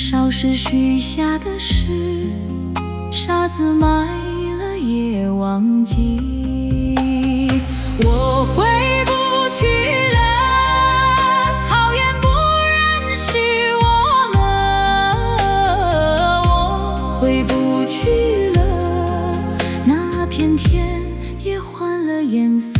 少时许下的誓，沙子埋了也忘记。我回不去了，草原不认识我了，我回不去了，那片天也换了颜色。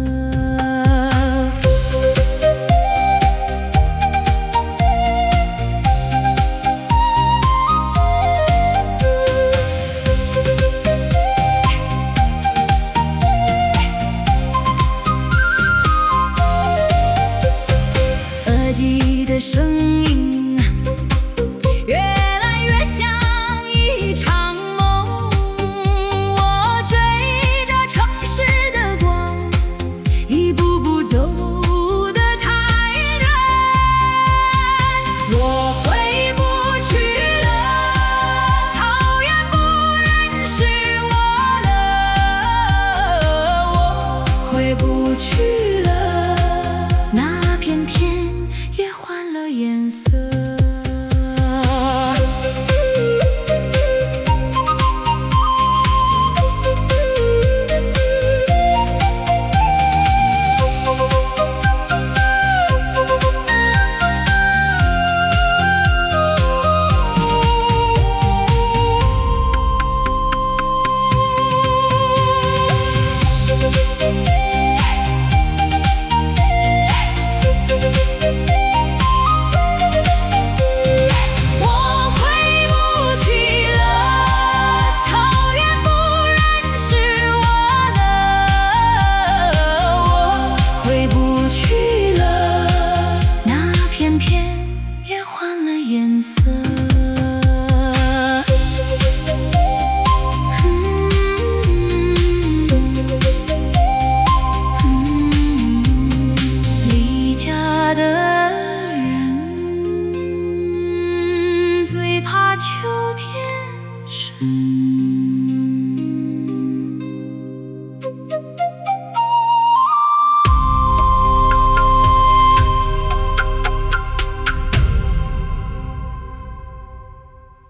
的声音越来越像一场梦，我追着城市的光，一步步走得太远。我回不去了，草原不认识我了，我回不去了，那片天也换了颜色。颜色。